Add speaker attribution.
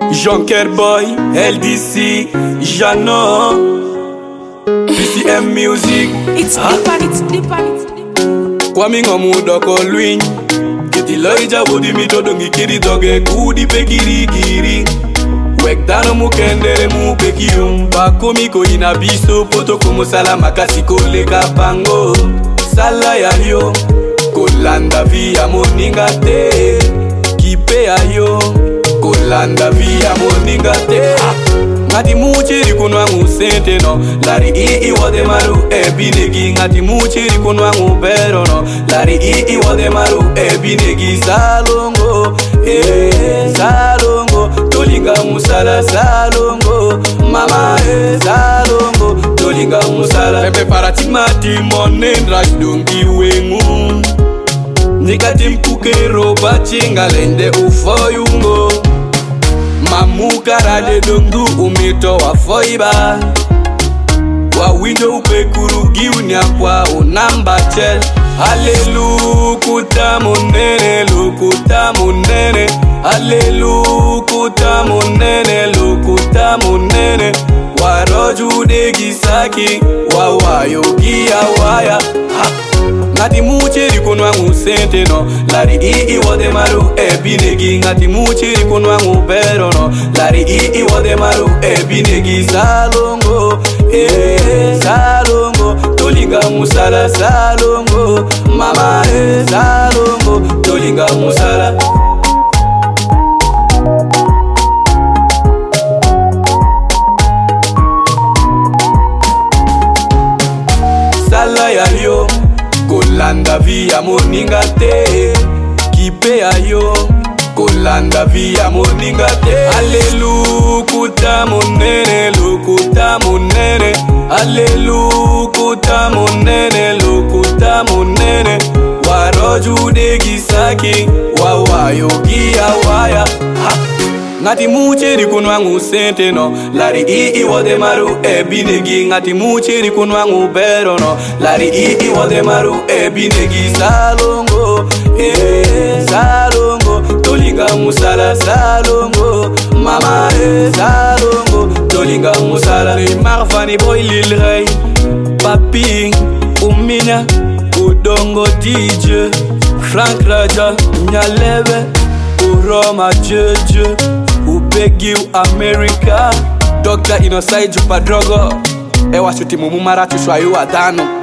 Speaker 1: Jonker Boy, LDC, Jano, BCM Music.
Speaker 2: It's deep and it's
Speaker 1: Kwami ngomudo ko luin. Kiti loija bodi mi todo ngikiri doge kudi pe giri. Wek dano mukendere mu pe kiyum. Bako miko inabiso poto kumo sala makasi kole kapango. Sala ya yo, kolanda via moninga te. Kipe ya yo, kolanda via moninga te. Ngati muchiri kunwangu sente no. Lari ii wade maru ebinegi. Ngati muchiri kunwangu pero no. Lari ii wade maru ebinegi. Salongo, salongo. Tolinga musala salongo. Mama salongo. Tolinga musala. Pepe paratigma timonen rajdongi wengu. Nikati mpukero bachinga lende ufoyungo. Mamukara de dongu umito wa foiba. Wa window pekurugi unyakwa unamba chel. Halelukuta munene, lukuta munene. Halelukuta munene, lukuta munene. Waroju de gisaki, wawayogi awaya. Ngati muchiri kunwangu sente no. Lari ii wade maru ebinegi. Ngati muchiri kunwangu pero no. Lari ii wade maru ebinegi. Salongo, salongo. Tolinga musala salongo. Mama salongo. Tolinga musala. Sala ya yo, kolanda via moninga te. Kipe ya yo, kolanda via moninga te. Halelukuta munene, lukuta munene. Halelukuta munene, lukuta munene. Waroju de gisaki, wawayogi awaya. Ngati muchiri kunwangu sente no. Lari ii wade maru ebinegi. Ngati muchiri kunwangu bero no. Lari ii wade maru ebinegi. Salongo, salongo. Tolinga musala salongo. Mama salongo. Tolinga musala. Le Marvani Boy Lil Ray, Papi Umina, Udongo DJ, Frank Raja, Nyalebe, Uroma Jeje, Ubegi America, Dr. Inosai Jupa Drogo. Ewa shuti mumumara tushwa yu adano.